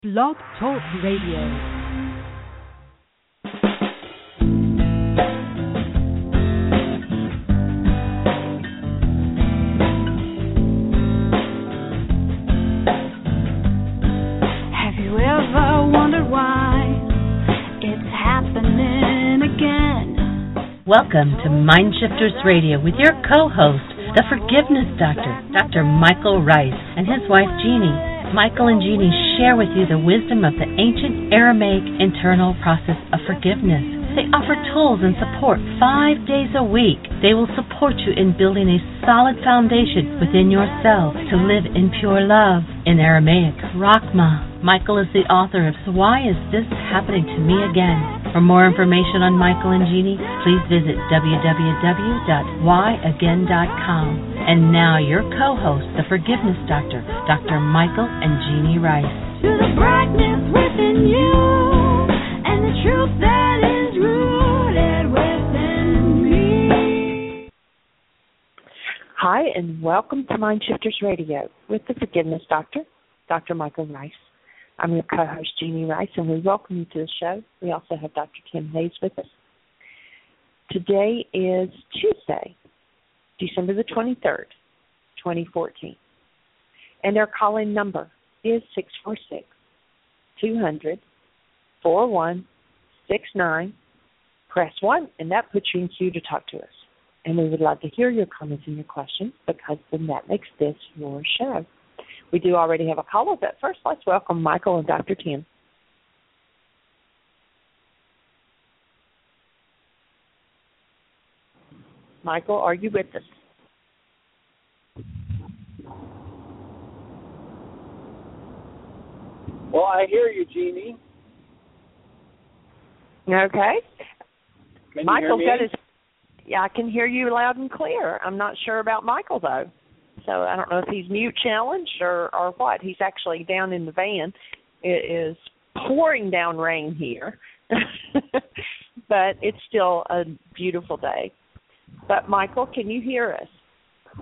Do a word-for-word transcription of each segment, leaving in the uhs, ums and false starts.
Blog Talk Radio. Welcome to Mindshifters Radio with your co-host, the Forgiveness Doctor, Doctor Michael Ryce, and his wife Jeannie. Michael and Jeannie share with you the wisdom of the ancient Aramaic internal process of forgiveness. They offer tools and support five days a week. They will support you in building a solid foundation within yourself to live in pure love. In Aramaic, Rachma. Michael is the author of So Why Is This Happening to Me Again? For more information on Michael and Jeannie, please visit w w w dot why again dot com. And now your co-host, the Forgiveness Doctor, Doctor Michael and Jeannie Ryce. To the brightness within you and the truth that is rooted within me. Hi, and welcome to Mindshifters Radio with the Forgiveness Doctor, Doctor Michael Ryce. I'm your co-host, Jeannie Ryce, and we welcome you to the show. We also have Doctor Tim Hayes with us. Today is Tuesday, December the twenty-third, twenty fourteen. And our call-in number is six four six, two hundred, four one six nine. Press one, and that puts you in queue to talk to us. And we would love to hear your comments and your questions, because then that makes this your show. We do already have a caller, but first let's welcome Michael and Doctor Tim. Michael, are you with us? Well, I hear you, Jeannie. Okay. Can Michael's you hear got me? his. Yeah, I can hear you loud and clear. I'm not sure about Michael though. So I don't know if he's mute challenged or, or what. He's actually down in the van. It is pouring down rain here, but it's still a beautiful day. But, Michael, can you hear us?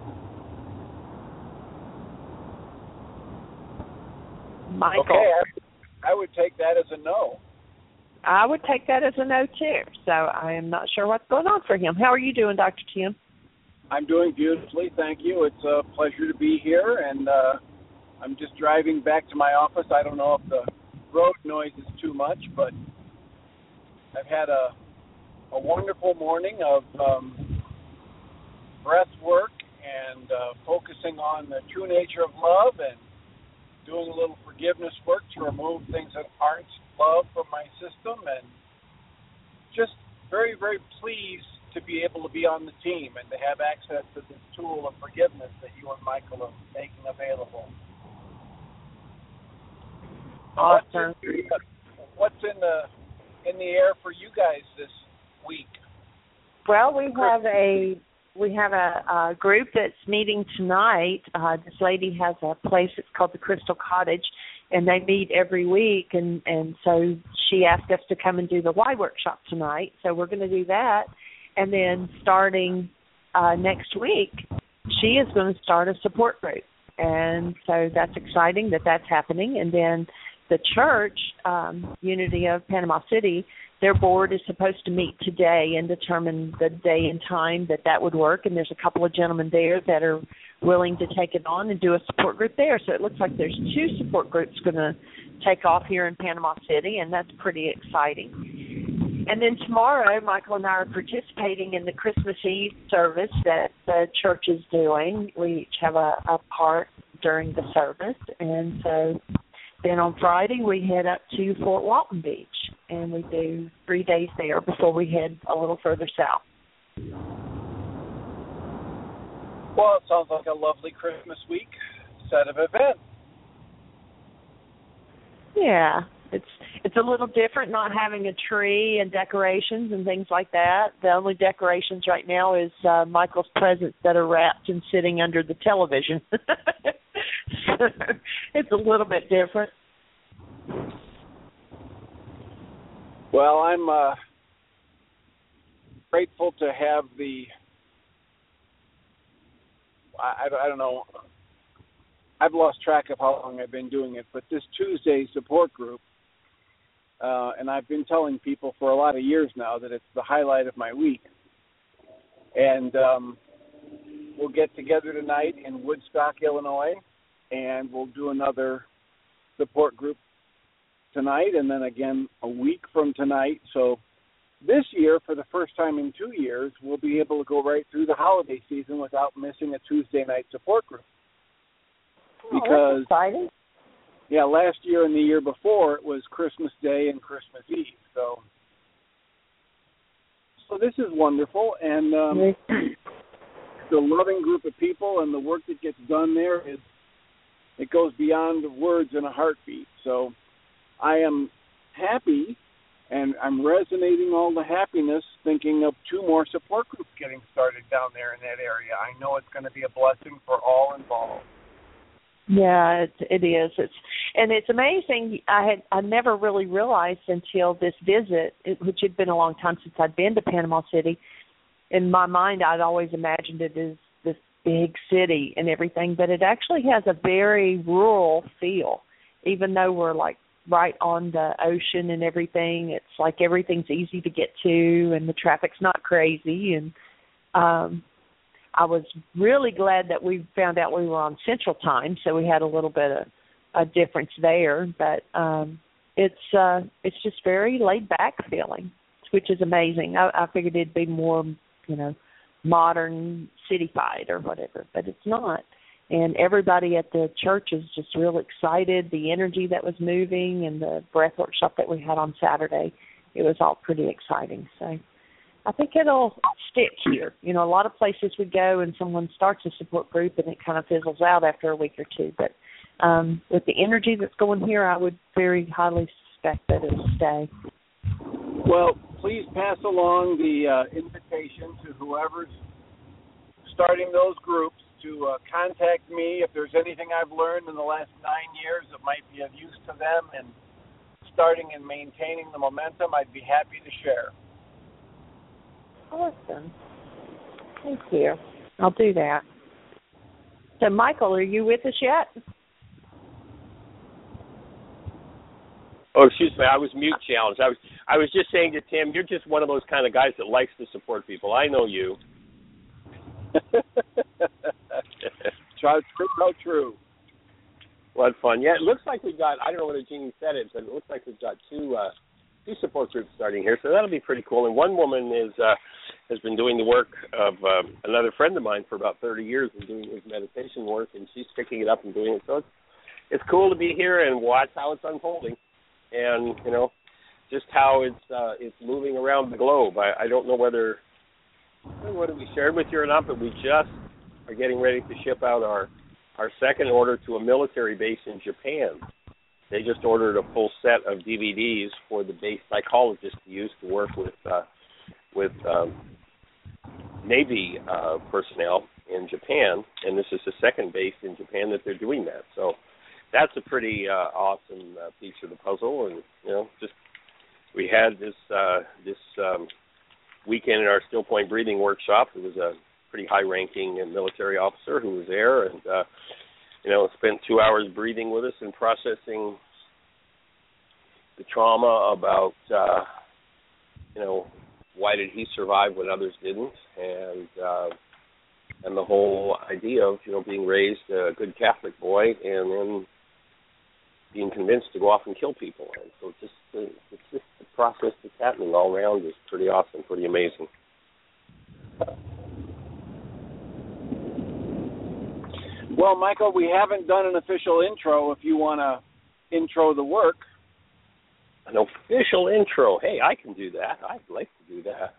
Michael. Okay, I, I would take that as a no. I would take that as a no, too. So I am not sure what's going on for him. How are you doing, Doctor Tim? I'm doing beautifully, thank you. It's a pleasure to be here, and uh, I'm just driving back to my office. I don't know if the road noise is too much, but I've had a, a wonderful morning of um, breath work and uh, focusing on the true nature of love and doing a little forgiveness work to remove things that aren't love from my system, and just very, very pleased to be able to be on the team and to have access to this tool of forgiveness that you and Michael are making available. Awesome. What's in, what's in the in the air for you guys this week? Well, we have a we have a, a group that's meeting tonight. Uh, this lady has a place. It's called the Crystal Cottage, and they meet every week. And, and so she asked us to come and do the Y workshop tonight. So we're going to do that. And then starting uh, next week, she is going to start a support group. And so that's exciting that that's happening. And then the church, um, Unity of Panama City, their board is supposed to meet today and determine the day and time that that would work. And there's a couple of gentlemen there that are willing to take it on and do a support group there. So it looks like there's two support groups going to take off here in Panama City, and that's pretty exciting. And then tomorrow, Michael and I are participating in the Christmas Eve service that the church is doing. We each have a, a part during the service. And so then on Friday, we head up to Fort Walton Beach, and we do three days there before we head a little further south. Well, it sounds like a lovely Christmas week set of events. Yeah, it's it's a little different not having a tree and decorations and things like that. The only decorations right now is uh, Michael's presents that are wrapped and sitting under the television. So it's a little bit different. Well, I'm uh, grateful to have the, I, I don't know, I've lost track of how long I've been doing it, but this Tuesday support group, uh, and I've been telling people for a lot of years now that it's the highlight of my week. And um, we'll get together tonight in Woodstock, Illinois, and we'll do another support group tonight and then again a week from tonight. So this year, for the first time in two years, we'll be able to go right through the holiday season without missing a Tuesday night support group. Oh, Because, that's exciting. yeah, last year and the year before, it was Christmas Day and Christmas Eve. So so this is wonderful. And um, the loving group of people and the work that gets done there, is it goes beyond words in a heartbeat. So I am happy, and I'm resonating all the happiness thinking of two more support groups getting started down there in that area. I know it's going to be a blessing for all involved. Yeah, it, it is. It's and it's amazing. I had I never really realized until this visit, it, which had been a long time since I'd been to Panama City. In my mind, I'd always imagined it as this big city and everything, but it actually has a very rural feel. Even though we're like right on the ocean and everything, it's like everything's easy to get to, and the traffic's not crazy. And um, I was really glad that we found out we were on Central Time, so we had a little bit of a difference there. But um, it's uh, it's just very laid back feeling, which is amazing. I, I figured it'd be more, you know, modern, city-fied or whatever, but it's not. And everybody at the church is just real excited. The energy that was moving and the breath workshop that we had on Saturday, it was all pretty exciting. So I think it'll stick here. You know, a lot of places we go and someone starts a support group and it kind of fizzles out after a week or two. But um, with the energy that's going here, I would very highly suspect that it'll stay. Well, please pass along the uh, invitation to whoever's starting those groups to uh, contact me if there's anything I've learned in the last nine years that might be of use to them and starting and maintaining the momentum. I'd be happy to share. Awesome. Thank you. I'll do that. So, Michael, are you with us yet? Oh, excuse me. I was mute challenged. I was I was just saying to Tim, you're just one of those kind of guys that likes to support people. I know you. How true, how true. What fun. Yeah, it looks like we've got, I don't know whether Jeannie said it, but it looks like we've got two uh, two support groups starting here, so that'll be pretty cool. And one woman is uh, has been doing the work of um, another friend of mine for about thirty years and doing his meditation work, and she's picking it up and doing it. So it's, it's cool to be here and watch how it's unfolding and, you know, just how it's uh, it's moving around the globe. I, I don't know whether, I don't know whether we shared with you or not, but we just are getting ready to ship out our, our second order to a military base in Japan. They just ordered a full set of D V Ds for the base psychologist to use to work with uh, with um, Navy uh, personnel in Japan, and this is the second base in Japan that they're doing that. So that's a pretty uh, awesome uh, piece of the puzzle, and you know, just we had this uh, this um, weekend in our Still Point Breathing workshop. It was a pretty high-ranking military officer who was there, and uh, you know, spent two hours breathing with us and processing the trauma about, uh, you know, why did he survive when others didn't, and uh, and the whole idea of, you know, being raised a good Catholic boy and then being convinced to go off and kill people. And so just the, it's just the process that's happening all around is pretty awesome, pretty amazing. Well, Michael, we haven't done an official intro if you want to intro the work. An official intro. Hey, I can do that. I'd like to do that.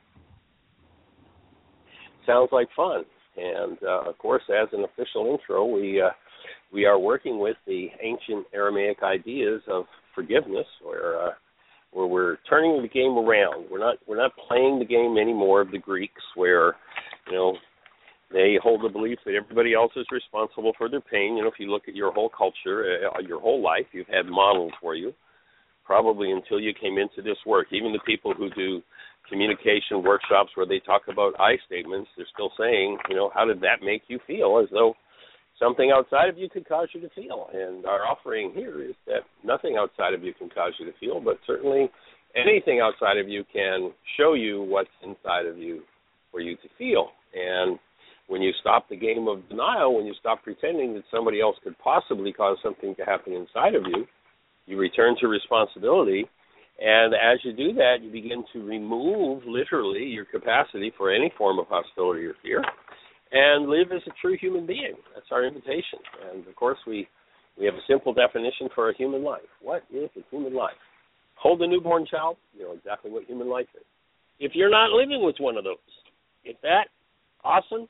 Sounds like fun. And, uh, of course, as an official intro, we uh, we are working with the ancient Aramaic ideas of forgiveness, where uh, where we're turning the game around. We're not we're not playing the game anymore of the Greeks, where, you know, they hold the belief that everybody else is responsible for their pain. You know, if you look at your whole culture, uh, your whole life, you've had models for you, probably until you came into this work. Even the people who do communication workshops where they talk about I statements, they're still saying, you know, how did that make you feel? As though something outside of you could cause you to feel. And our offering here is that nothing outside of you can cause you to feel, but certainly anything outside of you can show you what's inside of you for you to feel. And when you stop the game of denial, when you stop pretending that somebody else could possibly cause something to happen inside of you, you return to responsibility. And as you do that, you begin to remove, literally, your capacity for any form of hostility or fear and live as a true human being. That's our invitation. And, of course, we, we have a simple definition for a human life. What is a human life? Hold a newborn child, you know exactly what human life is. If you're not living with one of those, if that awesome,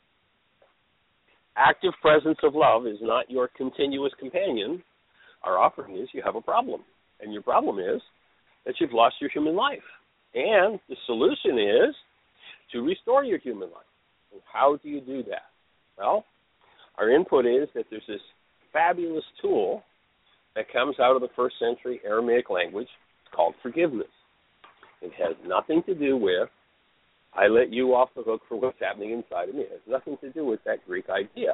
active presence of love is not your continuous companion, our offering is you have a problem. And your problem is that you've lost your human life. And the solution is to restore your human life. And how do you do that? Well, our input is that there's this fabulous tool that comes out of the first century Aramaic language. It's called forgiveness. It has nothing to do with, I let you off the hook for what's happening inside of me. It has nothing to do with that Greek idea.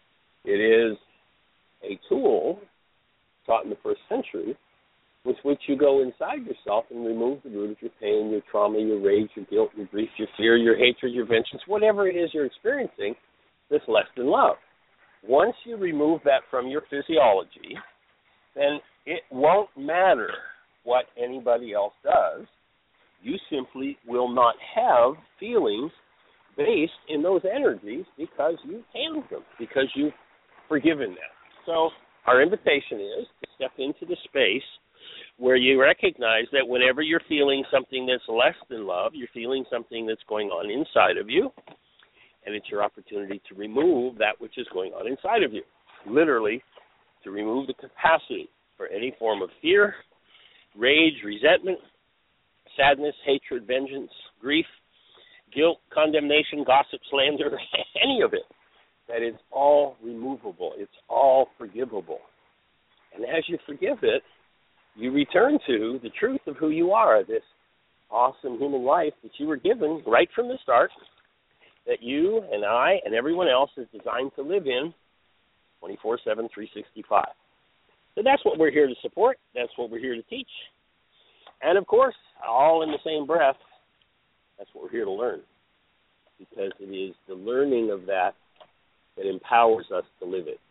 It is a tool taught in the first century with which you go inside yourself and remove the root of your pain, your trauma, your rage, your guilt, your grief, your fear, your hatred, your vengeance, whatever it is you're experiencing that's less than love. Once you remove that from your physiology, then it won't matter what anybody else does. You simply will not have feelings based in those energies because you've handled them, because you've forgiven them. So our invitation is to step into the space where you recognize that whenever you're feeling something that's less than love, you're feeling something that's going on inside of you, and it's your opportunity to remove that which is going on inside of you, literally to remove the capacity for any form of fear, rage, resentment, sadness, hatred, vengeance, grief, guilt, condemnation, gossip, slander, any of it. That is all removable. It's all forgivable. And as you forgive it, you return to the truth of who you are, this awesome human life that you were given right from the start, that you and I and everyone else is designed to live in twenty-four seven, three sixty-five. So that's what we're here to support. That's what we're here to teach. And, of course, all in the same breath, that's what we're here to learn, because it is the learning of that that empowers us to live it.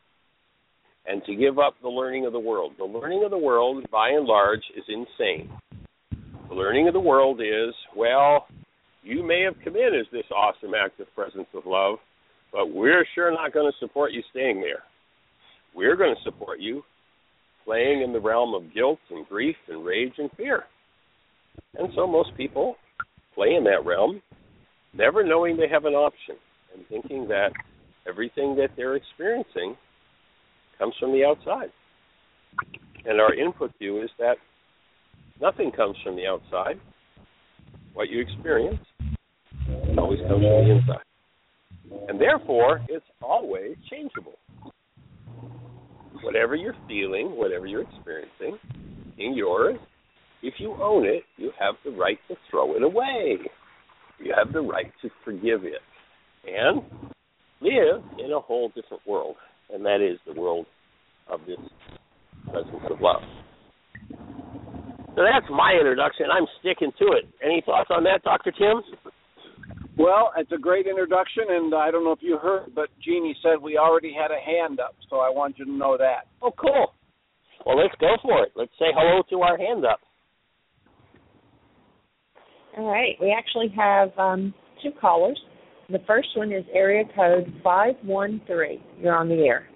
And to give up the learning of the world. The learning of the world, by and large, is insane. The learning of the world is, well, you may have come in as this awesome active presence of love, but we're sure not going to support you staying there. We're going to support you playing in the realm of guilt and grief and rage and fear. And so most people play in that realm, never knowing they have an option and thinking that everything that they're experiencing comes from the outside. And our input to you is that nothing comes from the outside. What you experience always comes from the inside. And therefore, it's always changeable. Whatever you're feeling, whatever you're experiencing, in yours, if you own it, you have the right to throw it away. You have the right to forgive it and live in a whole different world. And that is the world of this presence of love. So that's my introduction. I'm sticking to it. Any thoughts on that, Doctor Tim? Well, it's a great introduction, and I don't know if you heard, but Jeannie said we already had a hand up, so I want you to know that. Oh, cool. Well, let's go for it. Let's say hello to our hand up. All right. We actually have um, two callers. The first one is area code five one three. You're on the air.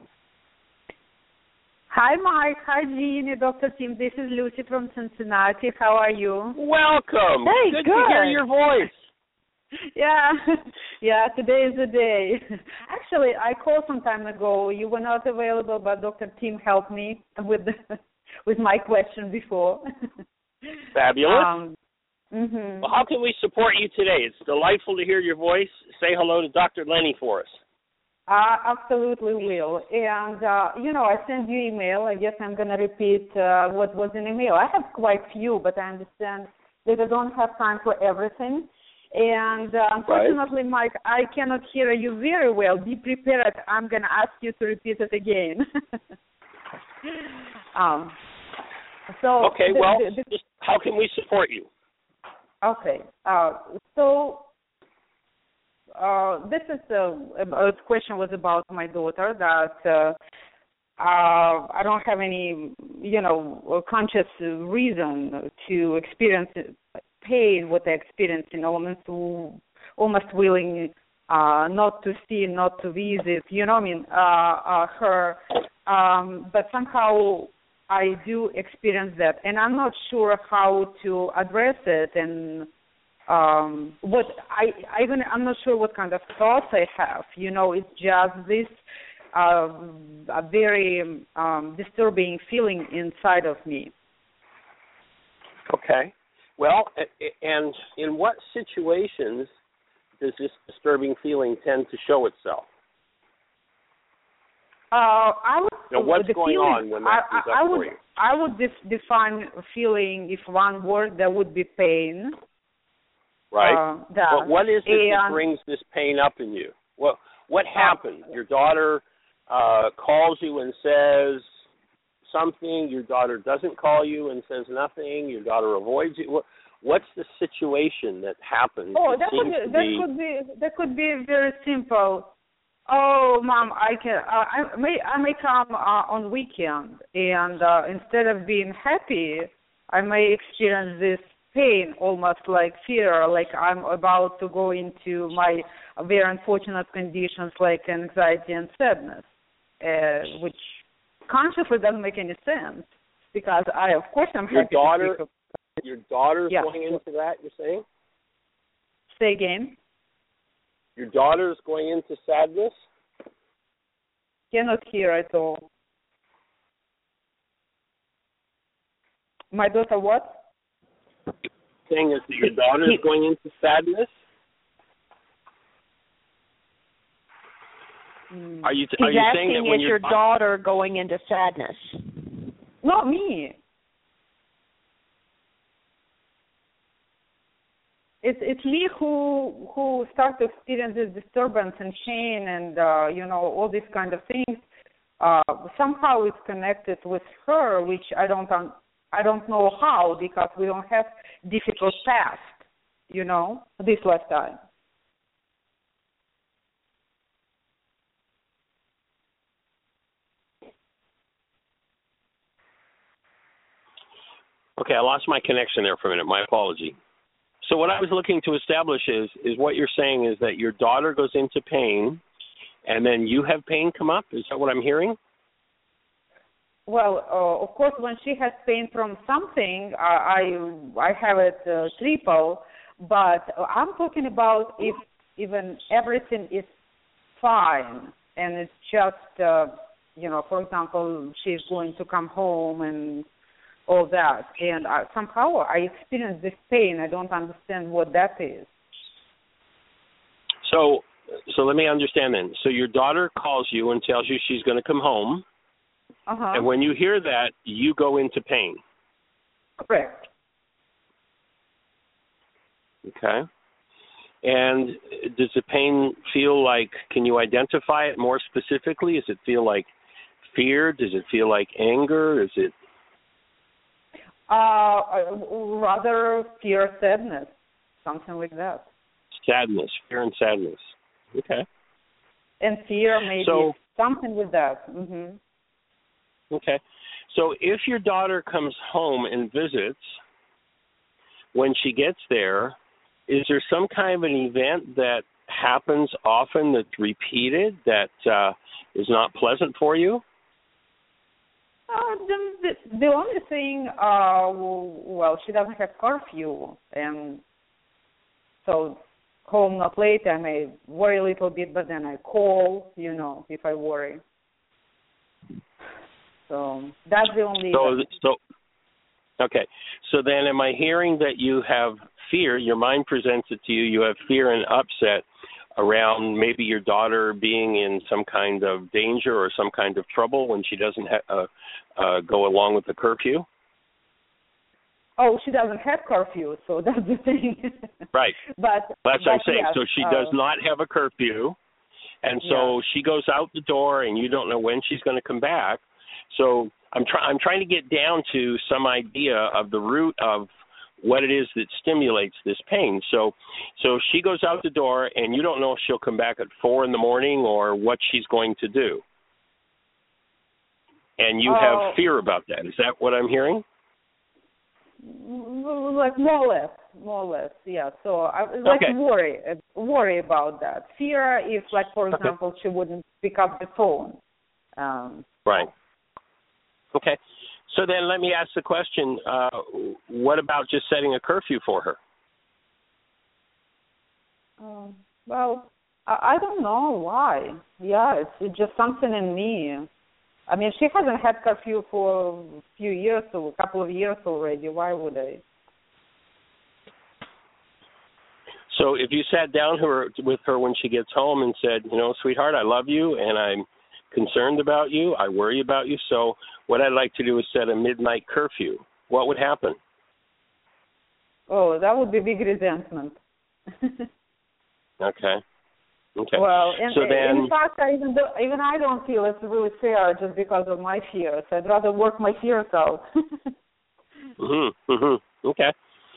Hi, Mike. Hi, Jeannie. Doctor Tim. This is Lucy from Cincinnati. How are you? Welcome. Hey, good, good to hear your voice. Yeah, yeah. Today is the day. Actually, I called some time ago. You were not available, but Doctor Tim helped me with the, with my question before. Fabulous. Um, Mm-hmm. Well, how can we support you today? It's delightful to hear your voice. Say hello to Doctor Lenny for us. I absolutely will. And, uh, you know, I sent you email. I guess I'm going to repeat uh, what was in email. I have quite few, but I understand that I don't have time for everything. And uh, unfortunately, right. Mike, I cannot hear you very well. Be prepared. I'm going to ask you to repeat it again. um, so okay, the, well, the, the, just how can we support you? Okay, uh, so uh, this is a, a question was about my daughter that uh, uh, I don't have any, you know, conscious reason to experience pain, what I experienced, you know, almost, almost willing uh, not to see, not to visit, you know what I mean, uh, uh, her, um, but somehow I do experience that, and I'm not sure how to address it, and um, what I, I even I'm not sure what kind of thoughts I have. You know, it's just this uh, a very um, disturbing feeling inside of me. Okay. Well, and in what situations does this disturbing feeling tend to show itself? Uh, I would. Now, what's going feeling, on when that comes I, I up would, for you? I would def- define feeling, if one word, that would be pain. Right. Uh, that. But what is it and, that brings this pain up in you? What What happened? Uh, Your daughter uh, calls you and says something. Your daughter doesn't call you and says nothing. Your daughter avoids you. What, what's the situation that happens? Oh, that that could be, that be... could be that could be very simple. Oh, Mom, I can. Uh, I may I may come uh, on weekend, and uh, instead of being happy, I may experience this pain, almost like fear, like I'm about to go into my very unfortunate conditions like anxiety and sadness, uh, which consciously doesn't make any sense because I, of course, I'm your happy. Daughter, to speak of, your daughter's yeah. going into that. You're saying? Say again. Your daughter's going into sadness? Cannot hear at all. My daughter what? Saying is that your daughter's he, going into sadness? Are you, He's are you asking saying that when is your your daughter going into sadness? Not me. It's it's me who who start to experience this disturbance and pain and uh, you know all these kind of things. Uh, somehow it's connected with her, which I don't un- I don't know how because we don't have difficult past, you know, this lifetime. Okay, I lost my connection there for a minute. My apology. So what I was looking to establish is is what you're saying is that your daughter goes into pain, and then you have pain come up? Is that what I'm hearing? Well, uh, of course, when she has pain from something, uh, I I have it uh, triple, but I'm talking about if even everything is fine and it's just, uh, you know, for example, she's going to come home and all that, and I, somehow I experience this pain. I don't understand what that is. So, so let me understand then. So your daughter calls you and tells you she's going to come home, uh-huh. and when you hear that, you go into pain. Correct. Okay. And does the pain feel like, can you identify it more specifically? Does it feel like fear? Does it feel like anger? Is it Uh, rather fear, sadness, something like that. Sadness, fear and sadness. Okay. And fear, maybe so, something with that. Mm-hmm. Okay. So if your daughter comes home and visits, when she gets there, is there some kind of an event that happens often that's repeated that uh, is not pleasant for you? Uh, the, the, the only thing, uh, well, she doesn't have curfew, and so home not late, I may worry a little bit, but then I call, you know, if I worry. So that's the only... So, so, okay. So then am I hearing that you have fear, your mind presents it to you, you have fear and upset around maybe your daughter being in some kind of danger or some kind of trouble when she doesn't ha- uh, uh, go along with the curfew? Oh, she doesn't have curfew, so that's the thing. Right. But that's but what I'm saying. yes, so she uh, does not have a curfew, and so yeah. she goes out the door, and you don't know when she's going to come back. So I'm trying. I'm trying to get down to some idea of the root of what it is that stimulates this pain. So, so she goes out the door, and you don't know if she'll come back at four in the morning or what she's going to do. And you Oh. have fear about that. Is that what I'm hearing? Like more or less, more or less, yeah. So I like Okay. worry, worry about that. Fear if, like, for Okay. example, she wouldn't pick up the phone. Um, Right. Okay. So then let me ask the question, uh, what about just setting a curfew for her? Um, well, I, I don't know why. Yeah, it's, it's just something in me. I mean, she hasn't had curfew for a few years or a couple of years already. Why would I? So if you sat down her, with her when she gets home and said, you know, sweetheart, I love you and I'm concerned about you, I worry about you, so what I'd like to do is set a midnight curfew, what would happen? Oh, that would be big resentment. Okay. Okay. Well, in, so then, in fact, I even, do, even I don't feel it's really fair just because of my fears. I'd rather work my fears out. mhm, mhm. Okay.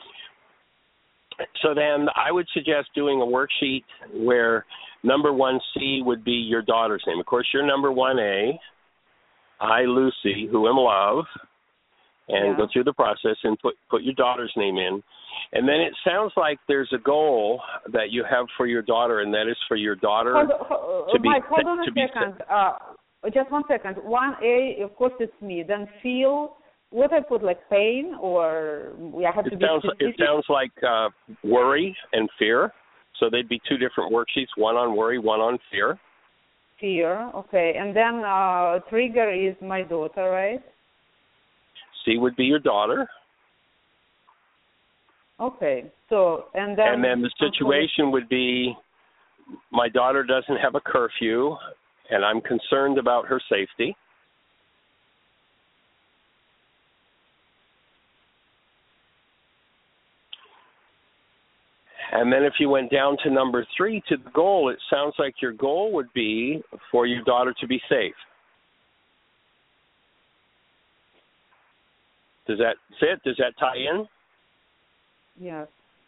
So then I would suggest doing a worksheet where number one C would be your daughter's name. Of course, you're number one A, I, Lucy, who am love, and Yeah. go through the process and put, put your daughter's name in. And then it sounds like there's a goal that you have for your daughter, and that is for your daughter hold, hold, to be Mike, hold on a to be second. Uh, just one second. One A, of course, it's me. Then feel, what I put, like pain, or we have to It be sounds specific? it sounds like uh, worry and fear. So they'd be two different worksheets: one on worry, one on fear. Fear, okay. And then uh, trigger is my daughter, right? C would be your daughter. Okay. So and then And then the situation would be, my daughter doesn't have a curfew, and I'm concerned about her safety. And then if you went down to number three, to the goal, it sounds like your goal would be for your daughter to be safe. Does that fit? Does that tie in? Yes.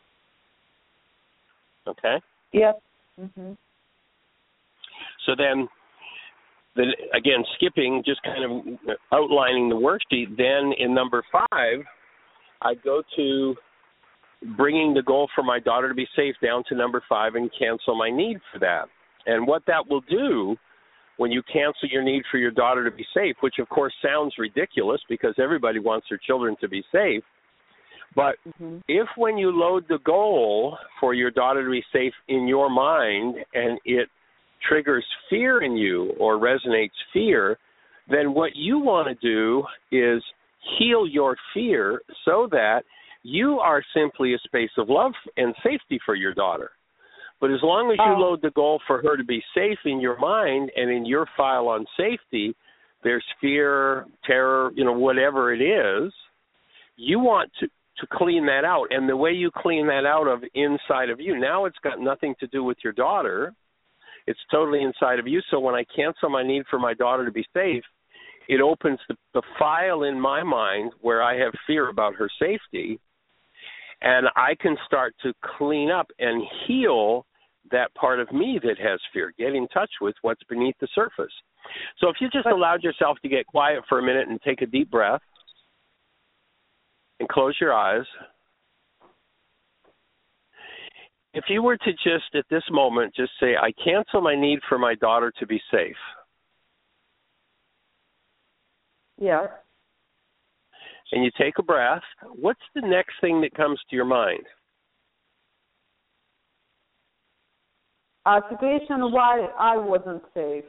Okay. Yes. Mhm. So then, then again, skipping, just kind of outlining the worksheet, then in number five, I go to bringing the goal for my daughter to be safe down to number five and cancel my need for that. And what that will do when you cancel your need for your daughter to be safe, which of course sounds ridiculous because everybody wants their children to be safe, but mm-hmm. if when you load the goal for your daughter to be safe in your mind and it triggers fear in you or resonates fear, then what you want to do is heal your fear so that you are simply a space of love and safety for your daughter. But as long as you oh. load the goal for her to be safe in your mind and in your file on safety, there's fear, terror, you know, whatever it is, you want to, to clean that out. And the way you clean that out of inside of you, now it's got nothing to do with your daughter. It's totally inside of you. So when I cancel my need for my daughter to be safe, it opens the, the file in my mind where I have fear about her safety, and I can start to clean up and heal that part of me that has fear, get in touch with what's beneath the surface. So if you just allowed yourself to get quiet for a minute and take a deep breath and close your eyes, if you were to just at this moment just say, I cancel my need for my daughter to be safe. Yeah. And you take a breath, what's the next thing that comes to your mind? A situation why I wasn't safe.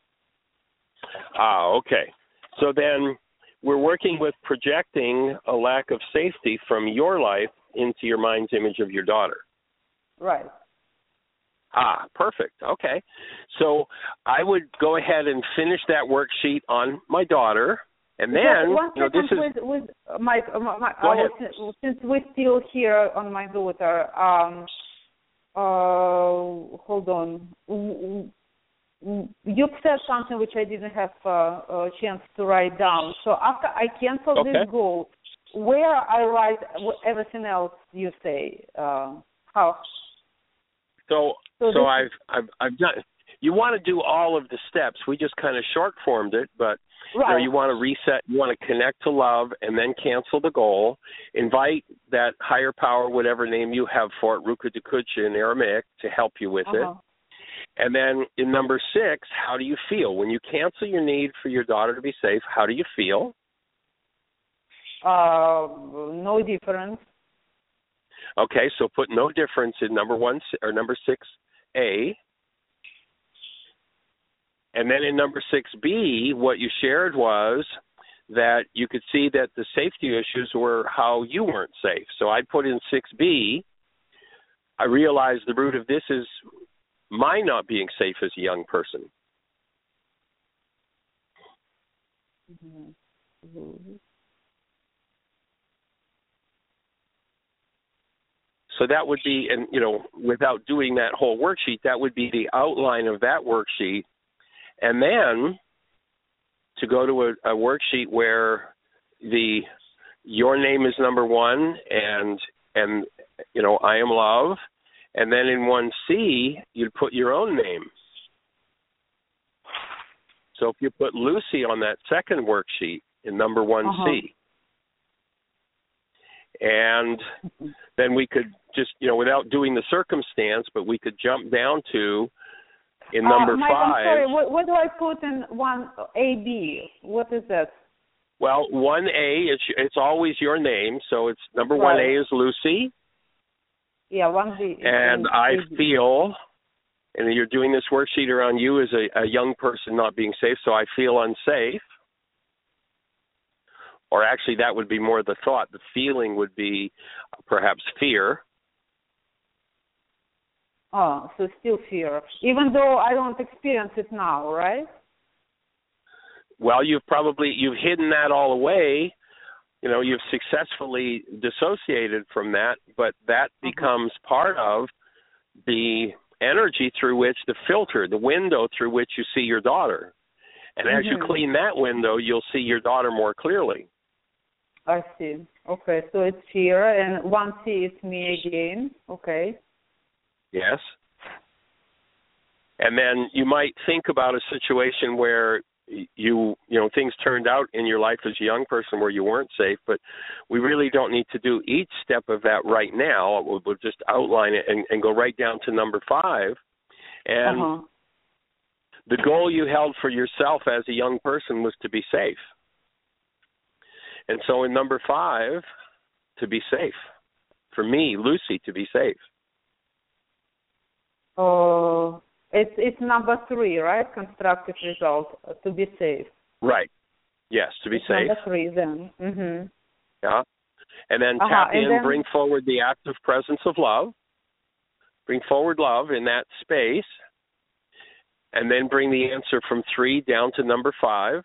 Ah, okay. So then we're working with projecting a lack of safety from your life into your mind's image of your daughter. Right. Ah, perfect. Okay. So I would go ahead and finish that worksheet on my daughter, And then, one you know, this second is... with, with Mike, uh, my, Go uh, ahead. since, since we're still here on my daughter, um, uh, hold on. You said something which I didn't have uh, a chance to write down. So after I cancel Okay. this goal, where I write everything else you say, uh, how? So, So so this- I've, I've, I've done... You want to do all of the steps. We just kind of short-formed it, but you know, Right. you want to reset, you want to connect to love, and then cancel the goal. Invite that higher power, whatever name you have for it, Ruka Dukucha in Aramaic, to help you with Uh-huh. it. And then in number six, how do you feel? When you cancel your need for your daughter to be safe, how do you feel? Uh, no difference. Okay, so put no difference in number one or number six A. And then in number six B, what you shared was that you could see that the safety issues were how you weren't safe. So I put in six B. I realized the root of this is my not being safe as a young person. Mm-hmm. So that would be, and you know, without doing that whole worksheet, that would be the outline of that worksheet. And then to go to a, a worksheet where the your name is number one, and and you know I am love, and then in one C you'd put your own name. So if you put Lucy on that second worksheet in number one C, Uh-huh. and then we could just you know without doing the circumstance, but we could jump down to. In number uh, Mike, five. I'm sorry, what, what do I put in one A B? What is that? Well, one A, it's, it's always your name, so it's number one Right. A is Lucy. Yeah, one B. And I feel, and you're doing this worksheet around you as a, a young person not being safe, so I feel unsafe. Or actually, that would be more the thought. The feeling would be perhaps fear. Oh, so still fear, even though I don't experience it now, right? Well, you've probably, you've hidden that all away. You know, you've successfully dissociated from that, but that Uh-huh. becomes part of the energy through which, the filter, the window through which you see your daughter. And as you Mhm. clean that window, you'll see your daughter more clearly. I see. Okay, so it's fear, and one C is me again. Okay. Yes. And then you might think about a situation where you, you know, things turned out in your life as a young person where you weren't safe, but we really don't need to do each step of that right now. We'll, we'll just outline it and, and go right down to number five. And Uh-huh. the goal you held for yourself as a young person was to be safe. And so in number five, to be safe. For me, Lucy, to be safe. Oh, it's it's number three, right? Constructive result, uh, to be safe. Right. Yes, to be It's safe. number three then. Mhm. Yeah. And then Uh-huh, tap and in, then- bring forward the active presence of love. Bring forward love in that space. And then bring the answer from three down to number five.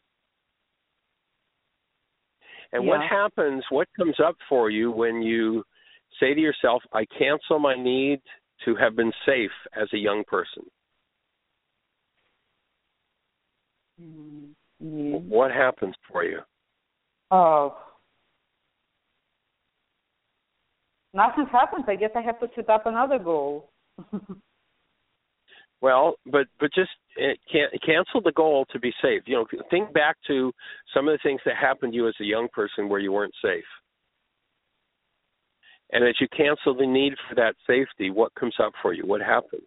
And what Yeah. happens, what comes up for you when you say to yourself, I cancel my need to have been safe as a young person? Mm-hmm. What happens for you? Oh. Nothing happens. I guess I have to set up another goal. Well, but but just uh, can, cancel the goal to be safe. You know, think back to some of the things that happened to you as a young person where you weren't safe. And as you cancel the need for that safety, what comes up for you? What happens?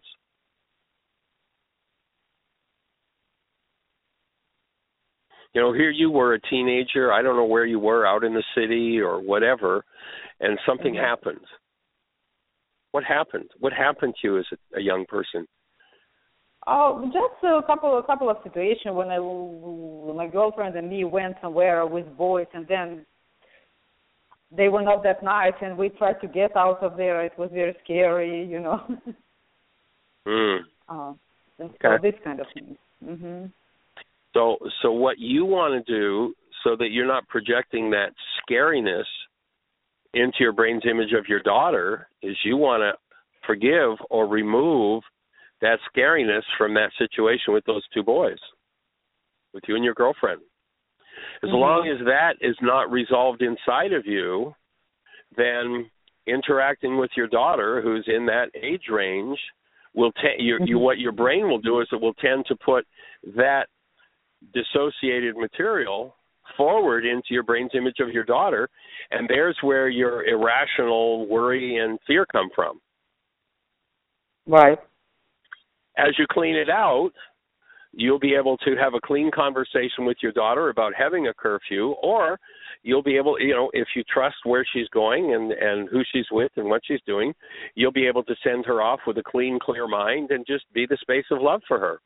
You know, here you were a teenager. I don't know where you were, out in the city or whatever, and something Mm-hmm. happened. What happened? What happened to you as a, a young person? Oh, just a couple, a couple of situations when I, when my girlfriend and me went somewhere with boys, and then they were not that nice, and we tried to get out of there. It was very scary, you know. Mm. uh, and Okay. so this kind of thing. Mhm. So, so what you want to do, so that you're not projecting that scariness into your brain's image of your daughter, is you want to forgive or remove that scariness from that situation with those two boys, with you and your girlfriend. As mm-hmm. long as that is not resolved inside of you, then interacting with your daughter, who's in that age range, will te- you, you, what your brain will do is it will tend to put that dissociated material forward into your brain's image of your daughter, and there's where your irrational worry and fear come from. Right. As you clean it out, you'll be able to have a clean conversation with your daughter about having a curfew, or you'll be able, you know, if you trust where she's going and, and who she's with and what she's doing, you'll be able to send her off with a clean, clear mind and just be the space of love for her.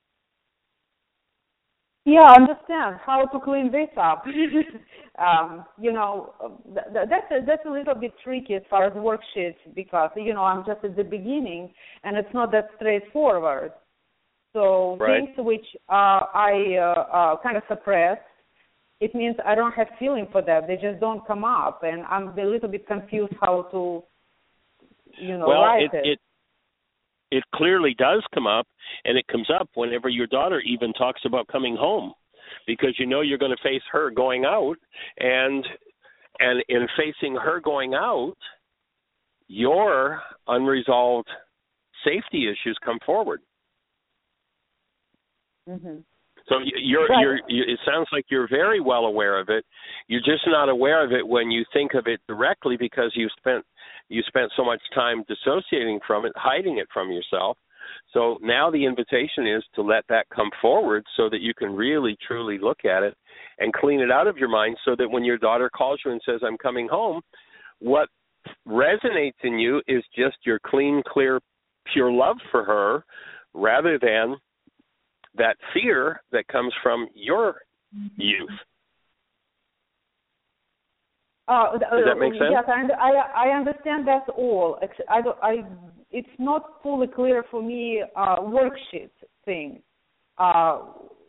Yeah, I understand how to clean this up. um, you know, th- that's a, that's a little bit tricky as far as worksheets because, you know, I'm just at the beginning and it's not that straightforward. So right. things which uh, I uh, uh, kind of suppress, it means I don't have feeling for that. They just don't come up, and I'm a little bit confused how to, you know, well, write it. it. it It clearly does come up, and it comes up whenever your daughter even talks about coming home, because you know you're going to face her going out, and and in facing her going out, your unresolved safety issues come forward. Mm-hmm. So you're, right. you're, you, it sounds like you're very well aware of it. You're just not aware of it when you think of it directly because you spent you spent so much time dissociating from it, hiding it from yourself. So now the invitation is to let that come forward so that you can really, truly look at it and clean it out of your mind so that when your daughter calls you and says, I'm coming home, what resonates in you is just your clean, clear, pure love for her rather than that fear that comes from your youth. Uh, Does that make sense? Yes, I, I understand that all. I, I, it's not fully clear for me uh, worksheet thing. Uh,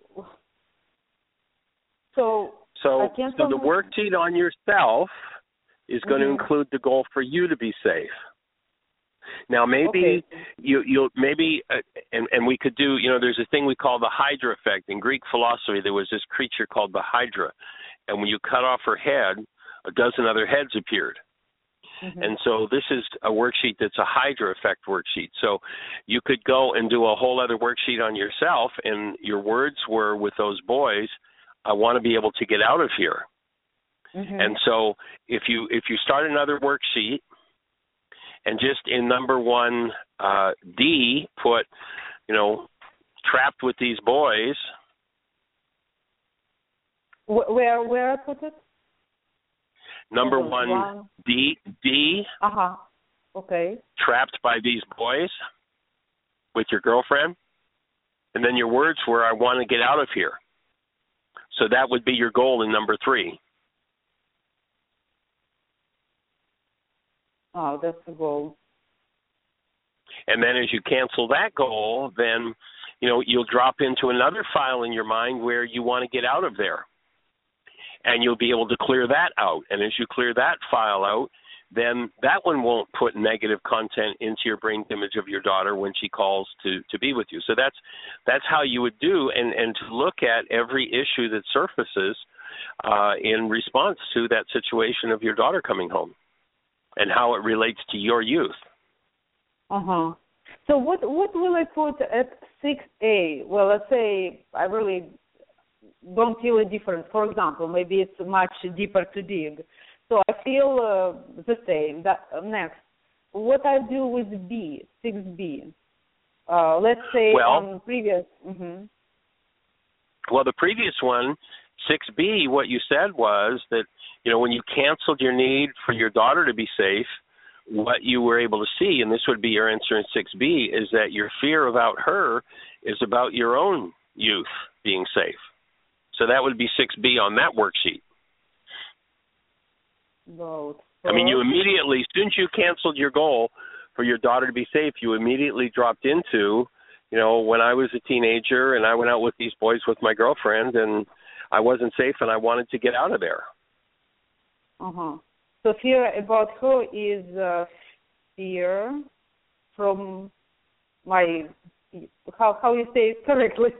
so so, I can't so the worksheet on yourself is going mm-hmm. to include the goal for you to be safe. Now maybe okay. you you'll maybe uh, and and we could do you know there's a thing we call the Hydra effect in Greek philosophy. There was this creature called the Hydra, and when you cut off her head, a dozen other heads appeared. Mm-hmm. And so this is a worksheet that's a Hydra effect worksheet. So you could go and do a whole other worksheet on yourself, and your words were with those boys, I want to be able to get out of here. Mm-hmm. And so if you if you start another worksheet, and just in number one uh, D, put, you know, trapped with these boys. Where where I put it? Number one, one D D. Uh huh. Okay. Trapped by these boys with your girlfriend, and then your words were, "I want to get out of here." So that would be your goal in number three. Oh, that's the goal. And then as you cancel that goal, then, you know, you'll drop into another file in your mind where you want to get out of there. And you'll be able to clear that out. And as you clear that file out, then that one won't put negative content into your brain image of your daughter when she calls to, to be with you. So that's that's how you would do, and, and to look at every issue that surfaces uh, in response to that situation of your daughter coming home, and how it relates to your youth. Uh-huh. So what what will I put at six A? Well, let's say I really don't feel a difference. For example, maybe it's much deeper to dig. So I feel uh, the same. That uh, next, what I do with B, six B? Uh, let's say well, on previous. Mm-hmm. Well, the previous one, six B, what you said was that, you know, when you canceled your need for your daughter to be safe, what you were able to see, and this would be your answer in six B, is that your fear about her is about your own youth being safe. So that would be six B on that worksheet. Both. I mean, you immediately, as soon as you canceled your goal for your daughter to be safe, you immediately dropped into, you know, when I was a teenager and I went out with these boys with my girlfriend and I wasn't safe and I wanted to get out of there. Uh-huh. So fear about her is uh, fear from my, how how you say it correctly?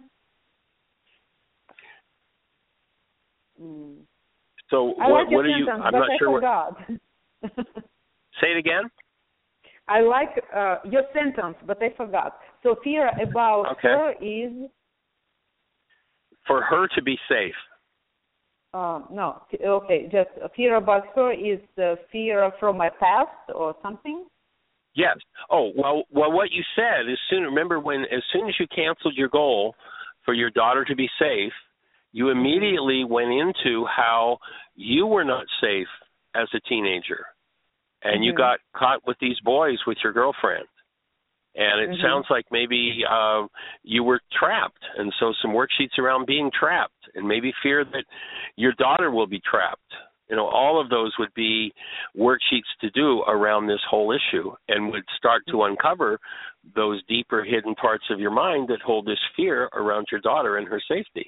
mm. So I what, like your what are you, sentence, I'm but not I sure forgot. what. Say it again? I like uh, your sentence, but I forgot. So fear about okay. her is? For her to be safe. Uh, no, okay, just fear about her is the fear from my past or something? Yes. Oh, well, well, what you said is soon, remember when, as soon as you canceled your goal for your daughter to be safe, you immediately went into how you were not safe as a teenager. And mm-hmm. you got caught with these boys with your girlfriend. And it mm-hmm. sounds like maybe uh, you were trapped. And so some worksheets around being trapped and maybe fear that your daughter will be trapped. You know, all of those would be worksheets to do around this whole issue and would start to uncover those deeper hidden parts of your mind that hold this fear around your daughter and her safety.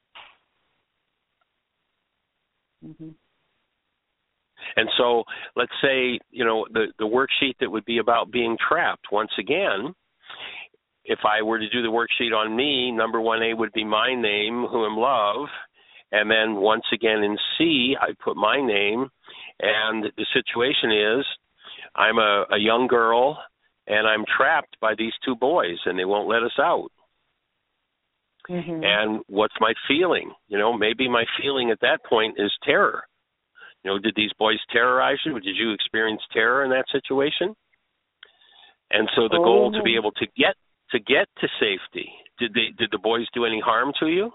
Mm-hmm. And so let's say, you know, the, the worksheet that would be about being trapped, once again, if I were to do the worksheet on me, number one A would be my name, who am love, and then once again in C, I put my name, and the situation is I'm a, a young girl, and I'm trapped by these two boys, and they won't let us out. Mm-hmm. And what's my feeling? You know, maybe my feeling at that point is terror. You know, did these boys terrorize you? Did you experience terror in that situation? And so the oh. goal to be able to get to get to safety, did they did the boys do any harm to you?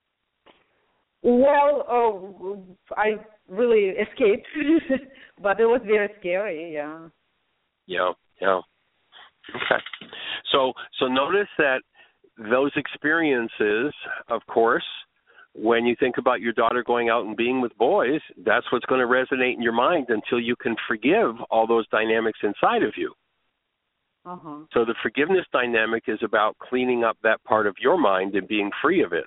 Well, oh, I really escaped, but it was very scary. Yeah. Yeah. Yeah. Okay. So so notice that those experiences, of course, when you think about your daughter going out and being with boys, that's what's going to resonate in your mind until you can forgive all those dynamics inside of you. Uh-huh. So the forgiveness dynamic is about cleaning up that part of your mind and being free of it.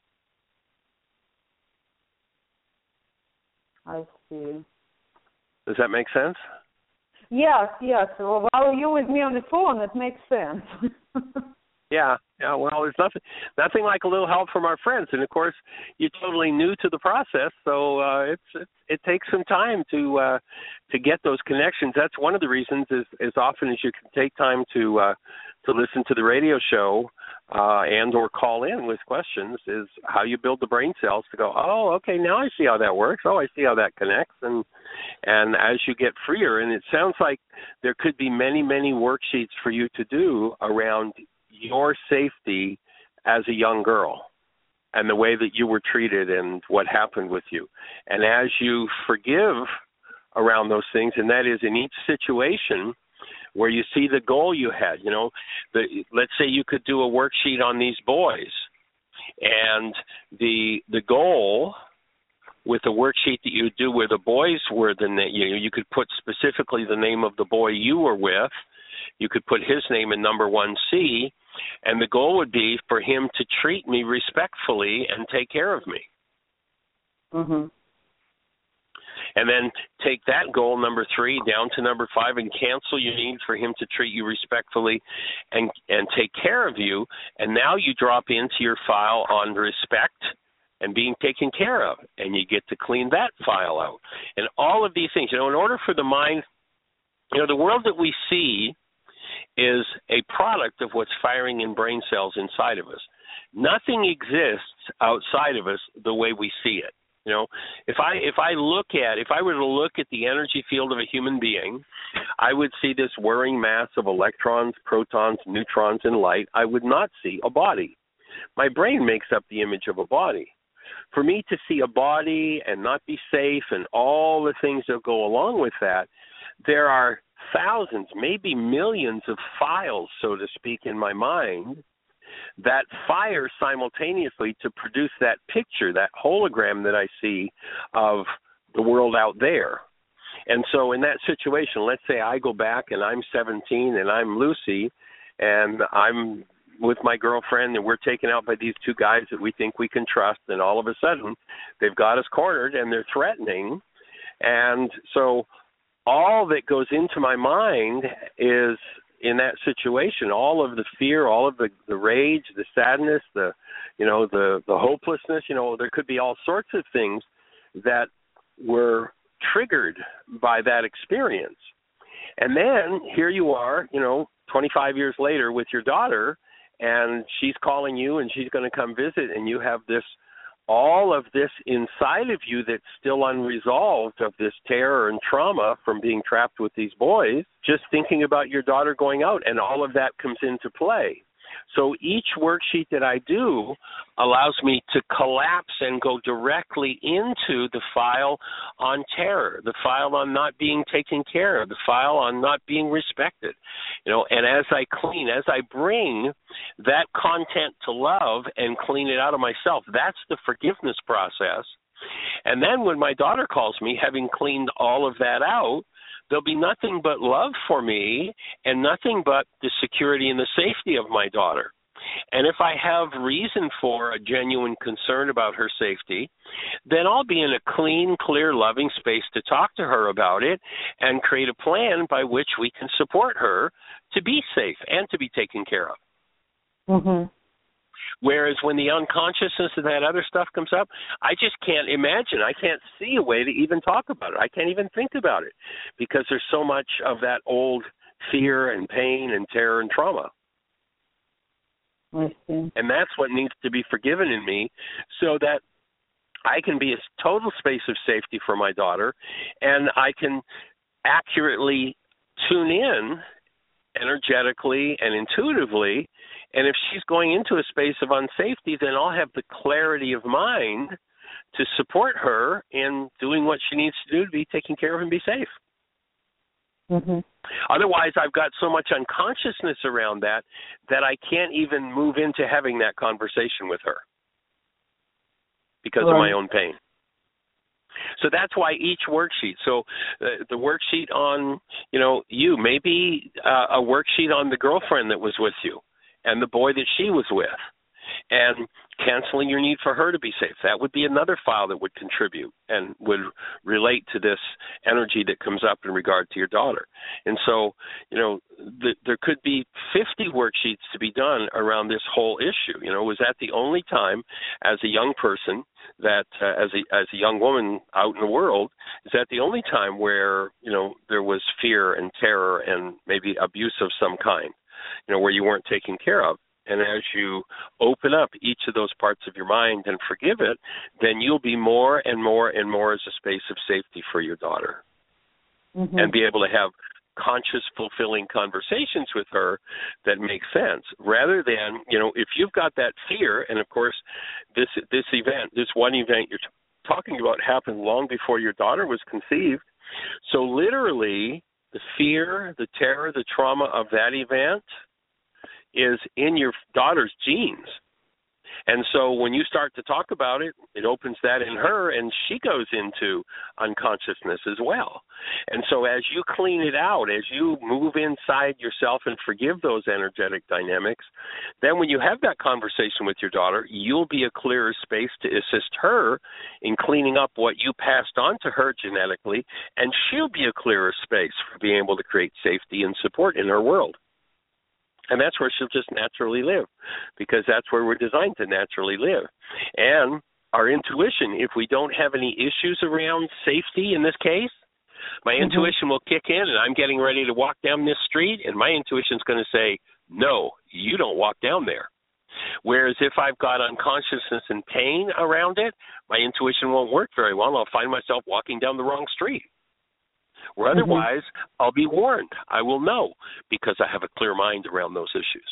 I see. Does that make sense? Yes, yes. Well, while you're with me on the phone, it makes sense. Yeah, yeah. Well, there's nothing, nothing like a little help from our friends, and of course, you're totally new to the process, so uh, it's, it's it takes some time to uh, to get those connections. That's one of the reasons, is as often as you can take time to uh, to listen to the radio show uh, and or call in with questions, is how you build the brain cells to go, oh, okay, now I see how that works. Oh, I see how that connects, and and as you get freer, and it sounds like there could be many, many worksheets for you to do around your safety as a young girl and the way that you were treated and what happened with you. And as you forgive around those things, and that is in each situation where you see the goal you had, you know, the, let's say you could do a worksheet on these boys, and the the goal with a worksheet that you do where the boys were the name, you know, you could put specifically the name of the boy you were with. You could put his name in number one C, and the goal would be for him to treat me respectfully and take care of me. Mm-hmm. And then take that goal, number three, down to number five and cancel your need for him to treat you respectfully and, and take care of you. And now you drop into your file on respect and being taken care of, and you get to clean that file out. And all of these things, you know, in order for the mind, you know, the world that we see is a product of what's firing in brain cells inside of us. Nothing exists outside of us the way we see it. You know, if I if I look at if I were to look at the energy field of a human being, I would see this whirring mass of electrons, protons, neutrons, and light. I would not see a body. My brain makes up the image of a body. For me to see a body and not be safe and all the things that go along with that, there are thousands, maybe millions of files, so to speak, in my mind that fire simultaneously to produce that picture, that hologram that I see of the world out there. And so in that situation, let's say I go back and I'm seventeen and I'm Lucy and I'm with my girlfriend, and we're taken out by these two guys that we think we can trust, and all of a sudden they've got us cornered and they're threatening. And so all that goes into my mind is, in that situation, all of the fear, all of the, the rage, the sadness, the, you know, the, the hopelessness, you know, there could be all sorts of things that were triggered by that experience. And then here you are, you know, twenty-five years later with your daughter, and she's calling you and she's going to come visit, and you have this, all of this inside of you that's still unresolved, of this terror and trauma from being trapped with these boys, just thinking about your daughter going out, and all of that comes into play. So each worksheet that I do allows me to collapse and go directly into the file on terror, the file on not being taken care of, the file on not being respected. You know, and as I clean, as I bring that content to love and clean it out of myself, that's the forgiveness process. And then when my daughter calls me, having cleaned all of that out, there'll be nothing but love for me and nothing but the security and the safety of my daughter. And if I have reason for a genuine concern about her safety, then I'll be in a clean, clear, loving space to talk to her about it and create a plan by which we can support her to be safe and to be taken care of. Mm-hmm. Whereas when the unconsciousness of that other stuff comes up, I just can't imagine. I can't see a way to even talk about it. I can't even think about it because there's so much of that old fear and pain and terror and trauma. I see. And that's what needs to be forgiven in me so that I can be a total space of safety for my daughter, and I can accurately tune in energetically and intuitively. And if she's going into a space of unsafety, then I'll have the clarity of mind to support her in doing what she needs to do to be taken care of and be safe. Mm-hmm. Otherwise, I've got so much unconsciousness around that that I can't even move into having that conversation with her because right. of my own pain. So that's why each worksheet, so uh, the worksheet on, you know, you, maybe uh, a worksheet on the girlfriend that was with you and the boy that she was with, and canceling your need for her to be safe. That would be another file that would contribute and would relate to this energy that comes up in regard to your daughter. And so, you know, th- there could be fifty worksheets to be done around this whole issue. You know, was that the only time as a young person that, uh, as a as a young woman out in the world, is that the only time where, you know, there was fear and terror and maybe abuse of some kind, you know, where you weren't taken care of? And as you open up each of those parts of your mind and forgive it, then you'll be more and more and more as a space of safety for your daughter. Mm-hmm. And be able to have conscious, fulfilling conversations with her that make sense, rather than, you know, if you've got that fear, and of course this this event, this one event you're t- talking about happened long before your daughter was conceived. So literally the fear, the terror, the trauma of that event is in your daughter's genes. And so when you start to talk about it, it opens that in her, and she goes into unconsciousness as well. And so as you clean it out, as you move inside yourself and forgive those energetic dynamics, then when you have that conversation with your daughter, you'll be a clearer space to assist her in cleaning up what you passed on to her genetically, and she'll be a clearer space for being able to create safety and support in her world. And that's where she'll just naturally live, because that's where we're designed to naturally live. And our intuition, if we don't have any issues around safety in this case, my mm-hmm. intuition will kick in, and I'm getting ready to walk down this street, and my intuition's going to say, no, you don't walk down there. Whereas if I've got unconsciousness and pain around it, my intuition won't work very well, and I'll find myself walking down the wrong street. Or otherwise, mm-hmm. I'll be warned. I will know because I have a clear mind around those issues.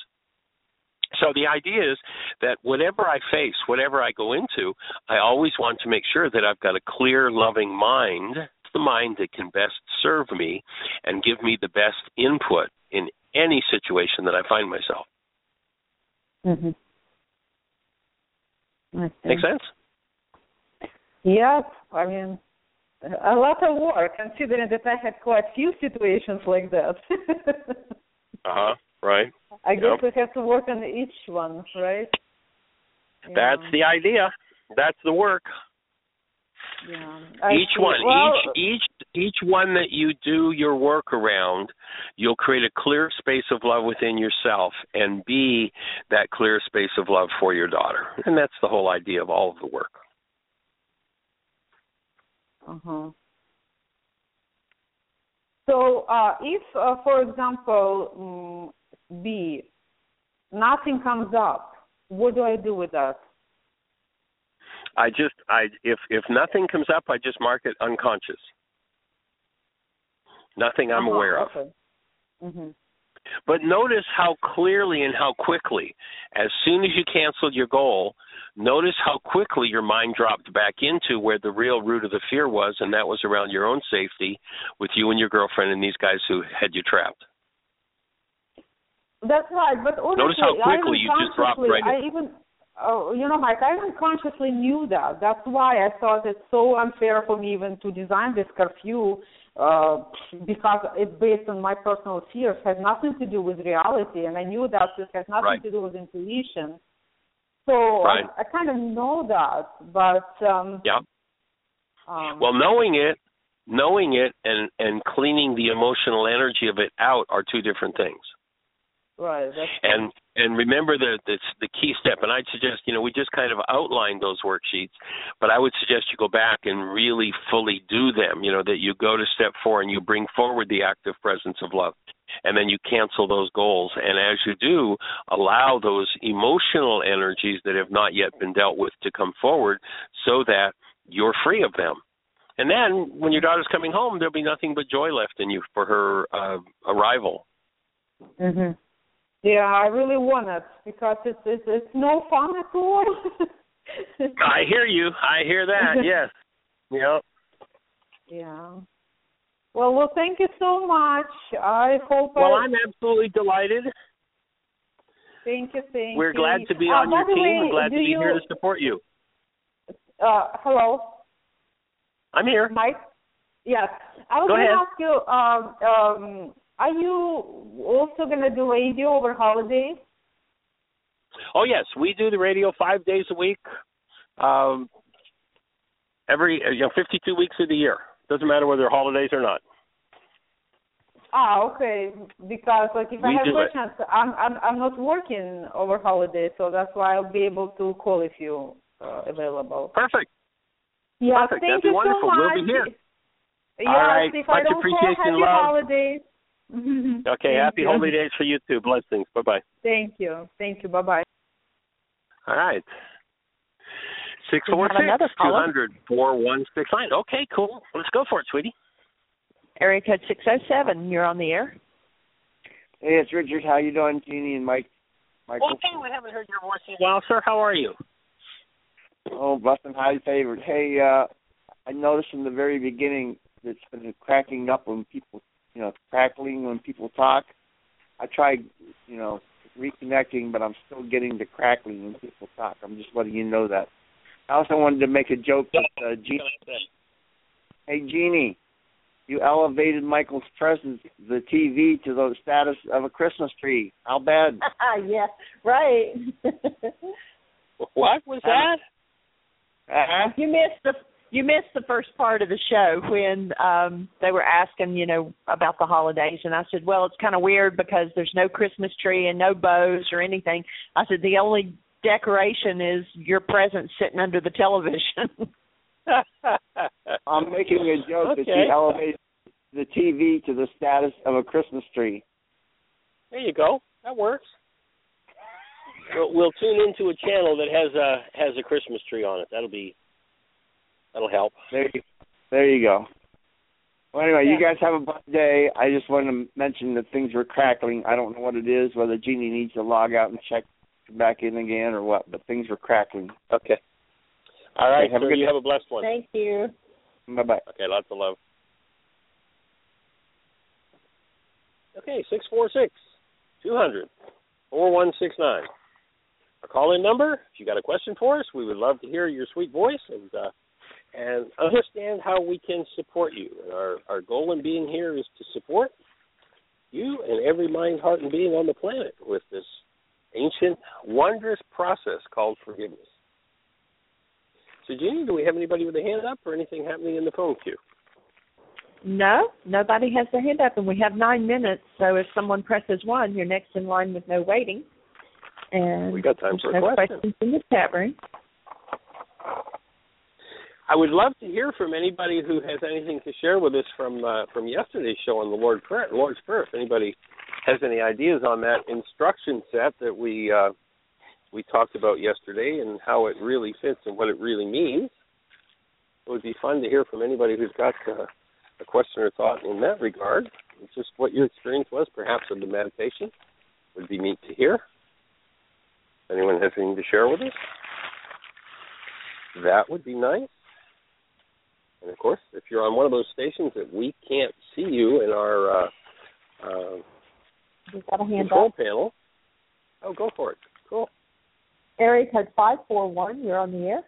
So the idea is that whatever I face, whatever I go into, I always want to make sure that I've got a clear, loving mind, the mind that can best serve me and give me the best input in any situation that I find myself. Mm-hmm. Make sense? Yes. I mean, a lot of work, considering that I had quite a few situations like that. uh-huh, right. I You guess know? we have to work on each one, right? That's Yeah. the idea. That's the work. Yeah. I Each see. one, Well, each each each one that you do your work around, you'll create a clear space of love within yourself and be that clear space of love for your daughter. And that's the whole idea of all of the work. Uh-huh. So uh, if, uh, for example, um, B, nothing comes up, what do I do with that? I just I if if nothing comes up, I just mark it unconscious. Nothing I'm Uh-huh, aware of. okay. Mm-hmm. But notice how clearly and how quickly, as soon as you canceled your goal, notice how quickly your mind dropped back into where the real root of the fear was, and that was around your own safety with you and your girlfriend and these guys who had you trapped. That's right, but honestly, Notice how quickly I you just dropped unconsciously- right in. I even, oh, you know, Mike, I unconsciously knew that. That's why I thought it's so unfair for me even to design this curfew, uh, because it's based on my personal fears, has nothing to do with reality, and I knew that this has nothing Right. to do with intuition. So Right. I, I kind of know that, but um, Yeah. um, Well, knowing it, knowing it, and and cleaning the emotional energy of it out are two different things. right, that's And and remember that it's the key step. And I'd suggest, you know, we just kind of outlined those worksheets, but I would suggest you go back and really fully do them. You know, that you go to step four and you bring forward the active presence of love, and then you cancel those goals. And as you do, allow those emotional energies that have not yet been dealt with to come forward, so that you're free of them. And then when your daughter's coming home, there'll be nothing but joy left in you for her uh, arrival. Mhm. Yeah, I really want it because it's it's, it's no fun at all. I hear you. I hear that. Yes. Yep. Yeah. Well, well, thank you so much. I hope. Well, I, I'm absolutely delighted. Thank you. Thank We're you. glad to be Uh, on by your the team. way, We're glad do to be you, here to support you. Uh, hello, I'm here. Mike. Yes, I was Go going to ahead. ask you. Um, um, are you also going to do radio over holidays? Oh, yes. We do the radio five days a week, um, every, you know, fifty-two weeks of the year. Doesn't matter whether they're holidays or not. Ah, okay. Because like if We I have do it. questions, I'm I'm I'm not working over holidays, so that's why I'll be able to call if you uh, available. Perfect. Yeah, Perfect. thank That'd be you wonderful. so We'll much. be here. Yes, All right. if Much I don't call, appreciation, happy love. holidays. Okay. Thank Happy you. holidays for you too. Blessings. Bye-bye. Thank you. Thank you. Bye bye. All right. six We four have six, another two caller. hundred, four one six nine. Okay, cool. Let's go for it, sweetie. Area code six oh seven, you're on the air. Hey, it's Richard. How you doing, Jeannie and Mike? Michael? Okay, we haven't heard your voice in a while, sir. How are you? Oh, blessed and highly favored. Hey, uh, I noticed from the very beginning that it's been cracking up when people, you know, crackling when people talk. I tried, you know, reconnecting, but I'm still getting the crackling when people talk. I'm just letting you know that. I also wanted to make a joke with uh, Jeannie. Hey, Jeannie, you elevated Michael's presence, the T V, to the status of a Christmas tree. How bad? Yeah, right. What was that? Uh-huh. You missed the you missed the first part of the show when um they were asking, you know, about the holidays, and I said, well, it's kind of weird because there's no Christmas tree and no bows or anything. I said the only decoration is your presence sitting under the television. I'm making a joke Okay. that she elevated the T V to the status of a Christmas tree. There you go. That works. We'll, we'll tune into a channel that has a has a Christmas tree on it. That'll be that'll help. There you, there you go. Well, anyway, Yeah. you guys have a blessed day. I just wanted to mention that things were crackling. I don't know what it is, whether Jeannie needs to log out and check back in again or what, but things were crackling. Okay. All right. Okay, have a sir, good you day. have a blessed one. Thank you. Bye-bye. Okay. Lots of love. Okay. Six four six, two hundred, four one six nine. Our call-in number. If you got a question for us, we would love to hear your sweet voice and uh, and understand how we can support you. And our our goal in being here is to support you and every mind, heart, and being on the planet with this ancient, wondrous process called forgiveness. So, Jeannie, do we have anybody with a hand up or anything happening in the phone queue? No, nobody has their hand up, and we have nine minutes, so if someone presses one, you're next in line with no waiting. And we got time for no a question. questions in the chat room. I would love to hear from anybody who has anything to share with us from uh, from yesterday's show on the Lord Prayer, Lord's Prayer. If anybody has any ideas on that instruction set that we uh, we talked about yesterday and how it really fits and what it really means, it would be fun to hear from anybody who's got uh, a question or thought in that regard. It's just what your experience was, perhaps, of the meditation. Would be neat to hear. If anyone has anything to share with us, that would be nice. And, of course, if you're on one of those stations that we can't see you in our uh, uh, got a hand control up. panel, oh, go for it. Cool. Area code five four one, you're on the air.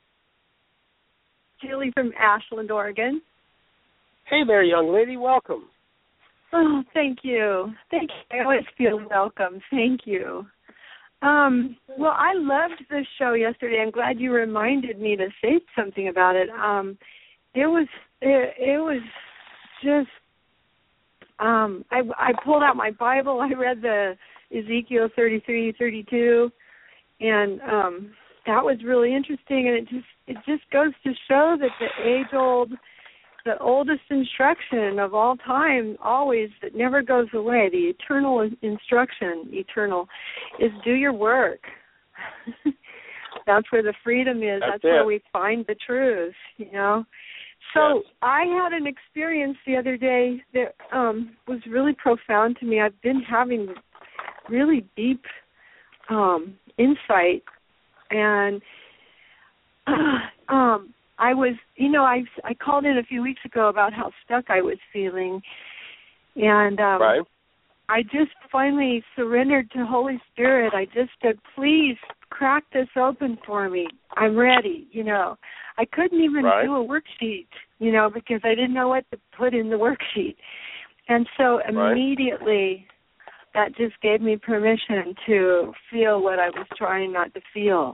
Julie from Ashland, Oregon. Hey there, young lady. Welcome. Oh, thank you. Thank you. I always feel welcome. Thank you. Um, well, I loved the show yesterday. I'm glad you reminded me to say something about it. Um, it was it, it was just um, I I pulled out my Bible. I read the Ezekiel thirty-three, thirty-two, and um, that was really interesting. And it just it just goes to show that the age old. The oldest instruction of all time, always, that never goes away, the eternal instruction, eternal, is do your work. That's where the freedom is. That's, That's it. where we find the truth, you know. So yes. I had an experience the other day that um, was really profound to me. I've been having really deep um, insight, and uh, um I was, you know, I I called in a few weeks ago about how stuck I was feeling, and um, right. I just finally surrendered to Holy Spirit. I just said, please crack this open for me. I'm ready, you know. I couldn't even right. do a worksheet, you know, because I didn't know what to put in the worksheet. And so immediately right. that just gave me permission to feel what I was trying not to feel.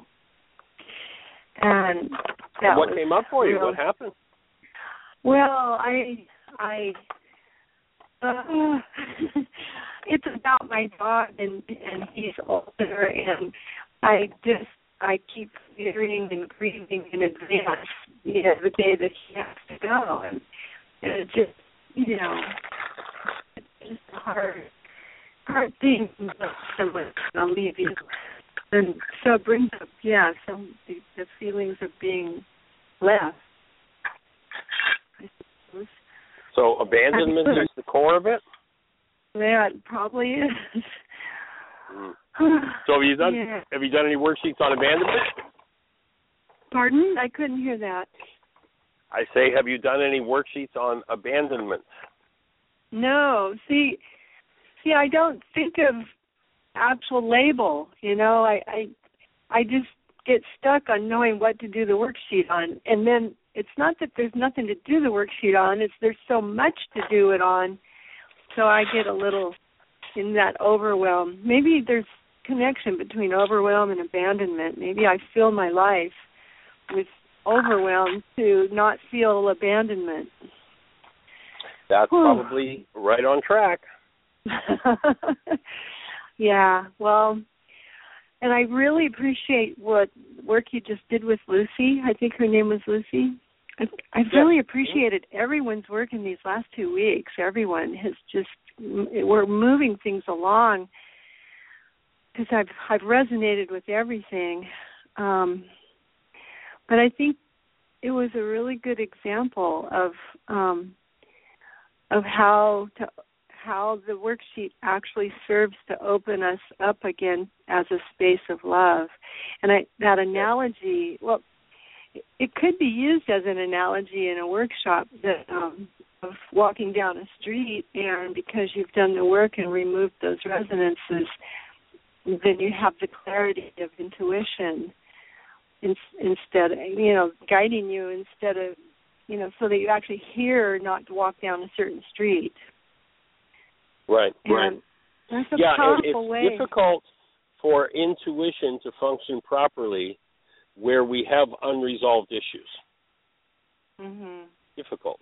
And that what was came up for you? real. What happened? Well, I, I, uh, it's about my dog, and and he's older, and I just I keep fearing and grieving in advance, you know, the day that he has to go, and, and it just, you know, it's just a hard, hard thing. Someone's gonna leave you. And so it brings up, yeah, some the, the feelings of being left, I suppose. So abandonment is the core of it? Yeah, it probably is. Mm. So have you done yeah. have you done any worksheets on abandonment? Pardon? I couldn't hear that. I say, have you done any worksheets on abandonment? No. See, see, I don't think of actual label, you know, I, I I just get stuck on knowing what to do the worksheet on, and then it's not that there's nothing to do the worksheet on, it's there's so much to do it on, so I get a little in that overwhelm. Maybe there's connection between overwhelm and abandonment. Maybe I fill my life with overwhelm to not feel abandonment. That's Whew. probably right on track. Yeah, well, and I really appreciate what work you just did with Lucy. I think her name was Lucy. I've, I've yeah. really appreciated everyone's work in these last two weeks. Everyone has just, we're moving things along because I've, I've resonated with everything. Um, but I think it was a really good example of um, of how to how the worksheet actually serves to open us up again as a space of love. And I, that analogy, well, it could be used as an analogy in a workshop that um, of walking down a street, and because you've done the work and removed those resonances, then you have the clarity of intuition in, instead, you know, guiding you instead of, you know, so that you actually hear not to walk down a certain street. Right, and right. That's a yeah, powerful it's way. difficult for intuition to function properly where we have unresolved issues. Mhm. Difficult.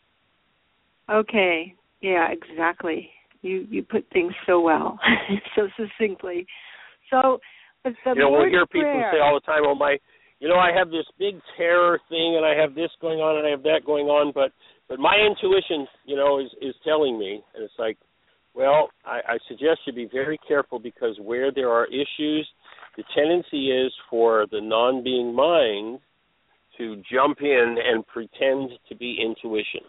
Okay. Yeah, exactly. You you put things so well, so succinctly. So, but the you know, Lord's we hear people Prayer, say all the time, "Oh my, you know, I have this big terror thing, and I have this going on, and I have that going on," but but my intuition, you know, is is telling me, and it's like, well, I, I suggest you be very careful, because where there are issues, the tendency is for the non-being mind to jump in and pretend to be intuition,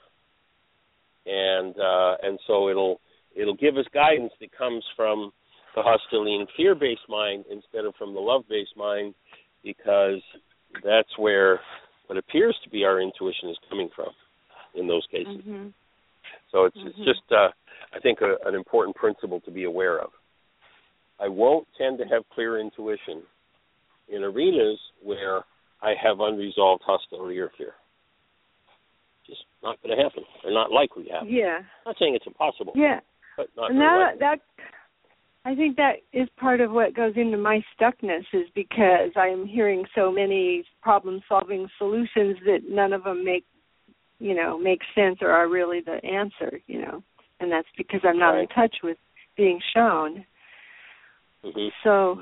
and uh, and so it'll it'll give us guidance that comes from the hostility and fear-based mind instead of from the love-based mind, because that's where what appears to be our intuition is coming from in those cases. Mm-hmm. So it's, Mm-hmm. it's just, uh, I think, a, an important principle to be aware of. I won't tend to have clear intuition in arenas where I have unresolved hostility or fear. Just not going to happen, or not likely to happen. Yeah. I'm not saying it's impossible. Yeah. But not and very that likely. that I think that is part of what goes into my stuckness, is because I am hearing so many problem-solving solutions that none of them make, you know, make sense or are really the answer, you know, and that's because I'm not Right. in touch with being shown. Mm-hmm. So,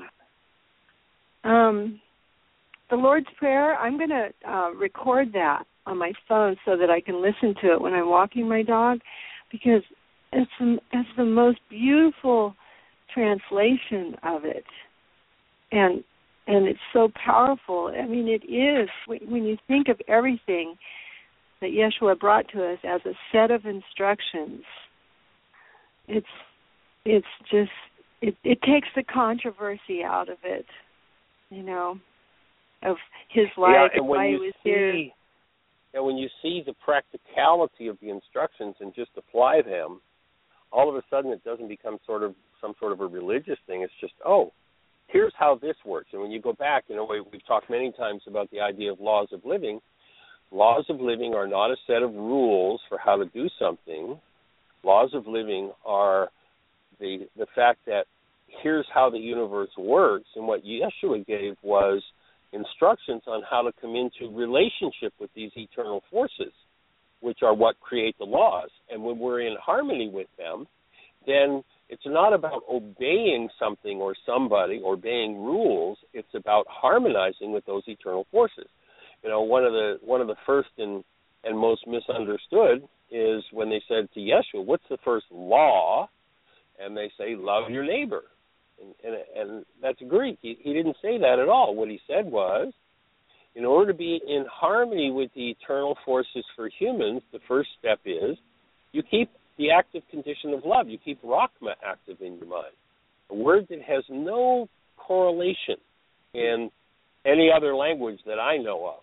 um, the Lord's Prayer, I'm going to uh, record that on my phone so that I can listen to it when I'm walking my dog, because it's the, it's the most beautiful translation of it, and and it's so powerful. I mean, it is, when you think of everything that Yeshua brought to us as a set of instructions, it's it's just it, it takes the controversy out of it, you know, of his life, yeah, and and when why he you was see, here. And when you see the practicality of the instructions and just apply them, all of a sudden it doesn't become sort of some sort of a religious thing. It's just, oh, here's how this works. And when you go back, you know, we, we've talked many times about the idea of laws of living. Laws of living are not a set of rules for how to do something. Laws of living are the the fact that here's how the universe works. And what Yeshua gave was instructions on how to come into relationship with these eternal forces, which are what create the laws. And when we're in harmony with them, then it's not about obeying something or somebody or obeying rules. It's about harmonizing with those eternal forces. You know, one of the one of the first and, and most misunderstood is when they said to Yeshua, what's the first law? And they say, love your neighbor. And, and, and that's Greek. He, he didn't say that at all. What he said was, in order to be in harmony with the eternal forces for humans, the first step is you keep the active condition of love. You keep Rachma active in your mind, a word that has no correlation in any other language that I know of.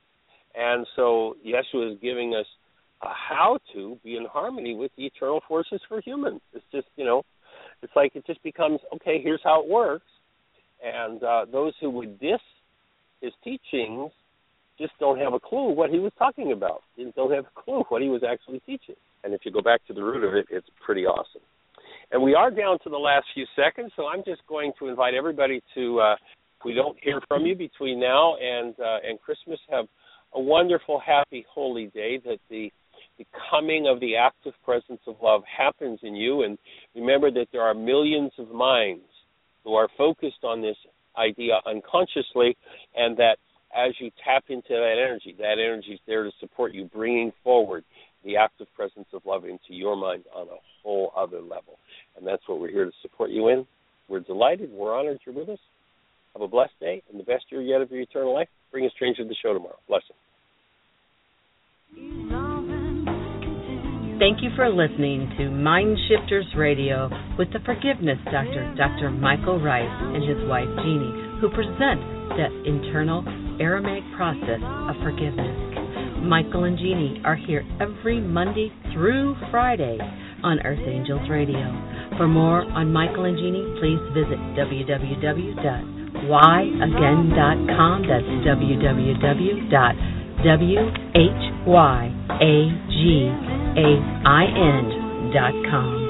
And so Yeshua is giving us a how to be in harmony with the eternal forces for humans. It's just, you know, it's like it just becomes, okay, here's how it works. And uh, those who would diss his teachings just don't have a clue what he was talking about. They don't have a clue what he was actually teaching. And if you go back to the root of it, it's pretty awesome. And we are down to the last few seconds, so I'm just going to invite everybody to, uh, if we don't hear from you between now and uh, and Christmas, have a wonderful, happy, holy day, that the, the coming of the active presence of love happens in you. And remember that there are millions of minds who are focused on this idea unconsciously, and that as you tap into that energy, that energy is there to support you, bringing forward the active presence of love into your mind on a whole other level. And that's what we're here to support you in. We're delighted. We're honored you're with us. Have a blessed day and the best year yet of your eternal life. Bring a stranger to the show tomorrow. Blessings. Thank you for listening to Mind Shifters Radio with the Forgiveness Doctor, Doctor Michael Rice, and his wife Jeanie, who present that internal Aramaic process of forgiveness. Michael and Jeanie are here every Monday through Friday on Earth Angels Radio. For more on Michael and Jeanie, please visit w w w dot why again dot com. That's w w w dot why again dot com.